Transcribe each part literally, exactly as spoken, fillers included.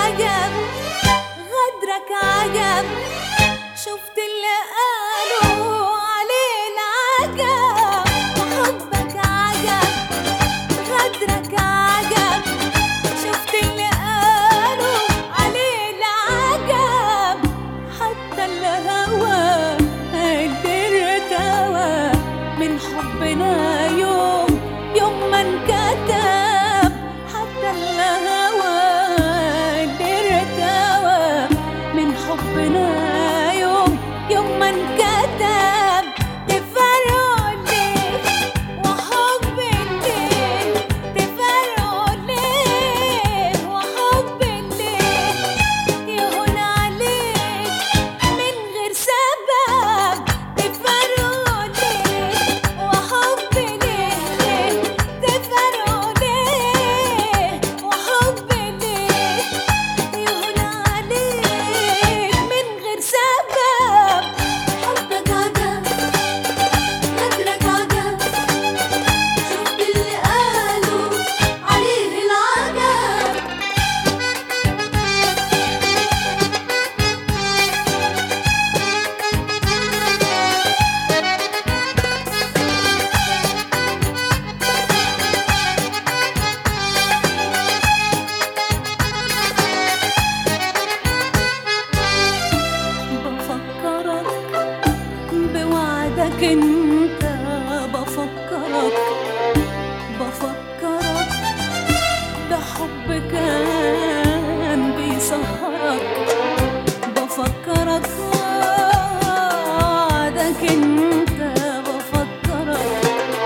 عجب، غدرك عجب، شفت اللي قالوا عليه العجب. وحبك عجب، غدرك عجب، شفت اللي قالوا عليه العجب. حتى الهوى قدر ارتوى من حبنا يوم يوم ما انكتب. حتى الهوى قدر ارتوى من حبنا يوم يوم ما انكتب. تفرقوا ليه وحب ليه، تفرقوا ليه وحب ليه، يهون عليك من غير سبب. تفرقوا ليه وحب ليه، تفرقوا ليه وحب ليه، يهون عليك من غير سبب. حبك عجب، غدرك عجب، شفت اللي قالوا عليه العجب. بفكرك بوعدك انت، بفكرك بفكرك بحب كان بيسهرك. بفكرك وعدك انت، بفكرك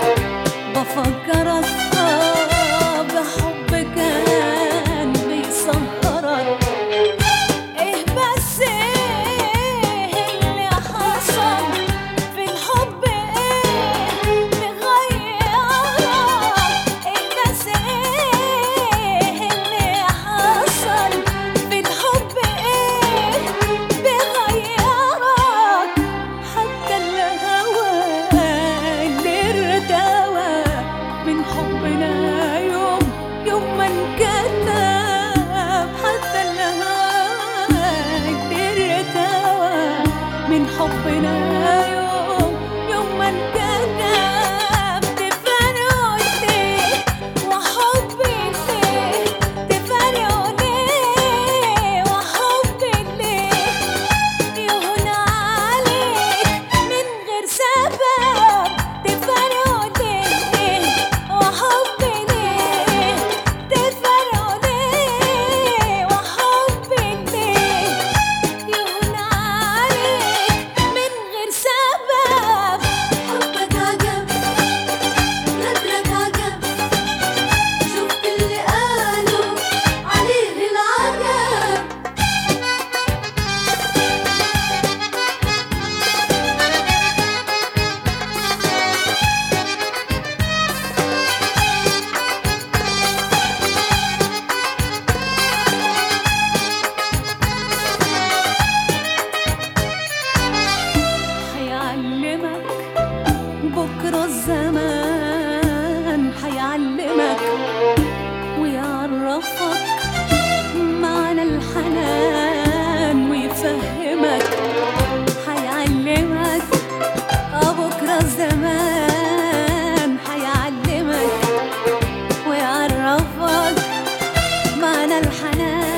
بفكرك آه بحب كان بيسهرك. ايه بس ايه اللي حصل في الحب، ايه مغيرك؟ ايه بس ايه اللي حصل في الحب، ايه بغيرك؟ حتى الهوى اللي ارتوى من حبنا يوم يوم ما انكتب. حتى الهوى اللي ارتوى من حبنا يوم يوم ما انكتب. تفرقوا ليه وحب ليه، تفرقوا ليه وحب ليه، يهون عليك من غير سبب. تفرقوا ليه وحب ليه، تفرقوا ليه وحب ليه، يهون عليك من غير سبب. حبك عجب، غدرك عجب، شفت اللي قالوا عليه العجب. هيعلمك بكرة الزمان، هيعلمك ويعرفك معنى الحنان ويفهمك. هيعلمك آه بكرة الزمان، هيعلمك ويعرفك معنى الحنان